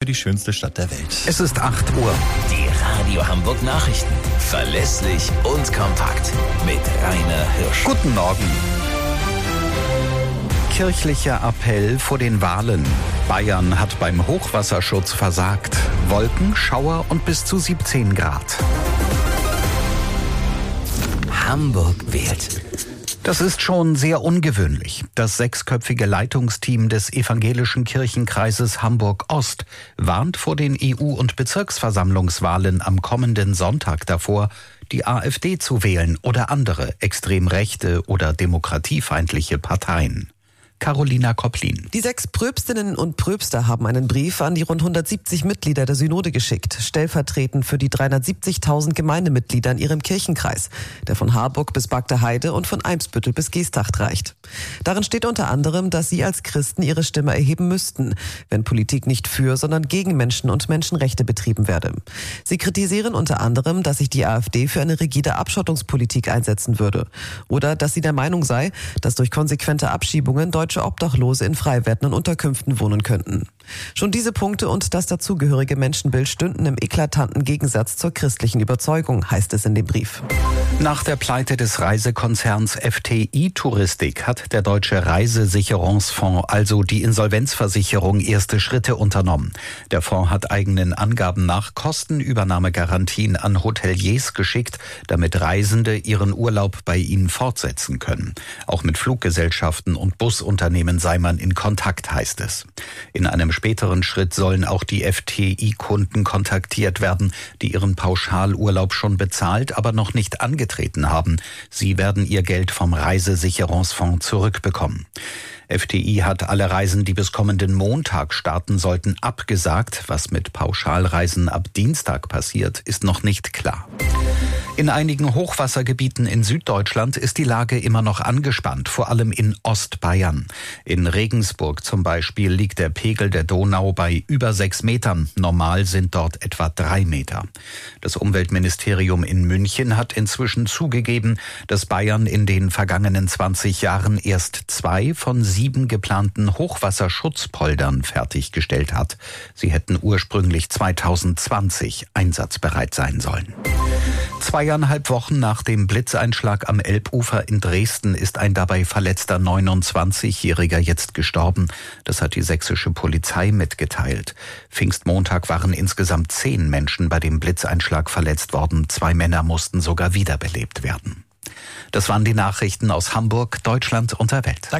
die schönste Stadt der Welt. Es ist 8 Uhr. Die Radio Hamburg Nachrichten. Verlässlich und kompakt. Mit Rainer Hirsch. Guten Morgen. Kirchlicher Appell vor den Wahlen. Bayern hat beim Hochwasserschutz versagt. Wolken, Schauer und bis zu 17 Grad. Hamburg wählt. Das ist schon sehr ungewöhnlich. Das 6-köpfige Leitungsteam des Evangelischen Kirchenkreises Hamburg-Ost warnt vor den EU- und Bezirksversammlungswahlen am kommenden Sonntag davor, die AfD zu wählen oder andere extrem rechte oder demokratiefeindliche Parteien. Carolina Kopplin. Die 6 Pröpstinnen und Pröpster haben einen Brief an die rund 170 Mitglieder der Synode geschickt, stellvertretend für die 370.000 Gemeindemitglieder in ihrem Kirchenkreis, der von Harburg bis Bagda Heide und von Eimsbüttel bis Geesthacht reicht. Darin steht unter anderem, dass sie als Christen ihre Stimme erheben müssten, wenn Politik nicht für, sondern gegen Menschen und Menschenrechte betrieben werde. Sie kritisieren unter anderem, dass sich die AfD für eine rigide Abschottungspolitik einsetzen würde oder dass sie der Meinung sei, dass durch konsequente Abschiebungen deutsche Obdachlose in frei werdenden Unterkünften wohnen könnten. Schon diese Punkte und das dazugehörige Menschenbild stünden im eklatanten Gegensatz zur christlichen Überzeugung, heißt es in dem Brief. Nach der Pleite des Reisekonzerns FTI Touristik hat der Deutsche Reisesicherungsfonds, also die Insolvenzversicherung, erste Schritte unternommen. Der Fonds hat eigenen Angaben nach Kostenübernahmegarantien an Hoteliers geschickt, damit Reisende ihren Urlaub bei ihnen fortsetzen können. Auch mit Fluggesellschaften und Busunternehmen sei man in Kontakt, heißt es. In einem späteren Schritt sollen auch die FTI-Kunden kontaktiert werden, die ihren Pauschalurlaub schon bezahlt, aber noch nicht angetreten haben. Sie werden ihr Geld vom Reisesicherungsfonds zurückbekommen. FTI hat alle Reisen, die bis kommenden Montag starten sollten, abgesagt. Was mit Pauschalreisen ab Dienstag passiert, ist noch nicht klar. In einigen Hochwassergebieten in Süddeutschland ist die Lage immer noch angespannt, vor allem in Ostbayern. In Regensburg zum Beispiel liegt der Pegel der Donau bei über 6 Metern. Normal sind dort etwa 3 Meter. Das Umweltministerium in München hat inzwischen zugegeben, dass Bayern in den vergangenen 20 Jahren erst 2 von 7 geplanten Hochwasserschutzpoldern fertiggestellt hat. Sie hätten ursprünglich 2020 einsatzbereit sein sollen. 2,5 Wochen nach dem Blitzeinschlag am Elbufer in Dresden ist ein dabei verletzter 29-Jähriger jetzt gestorben. Das hat die sächsische Polizei mitgeteilt. Pfingstmontag waren insgesamt 10 Menschen bei dem Blitzeinschlag verletzt worden. 2 Männer mussten sogar wiederbelebt werden. Das waren die Nachrichten aus Hamburg, Deutschland und der Welt.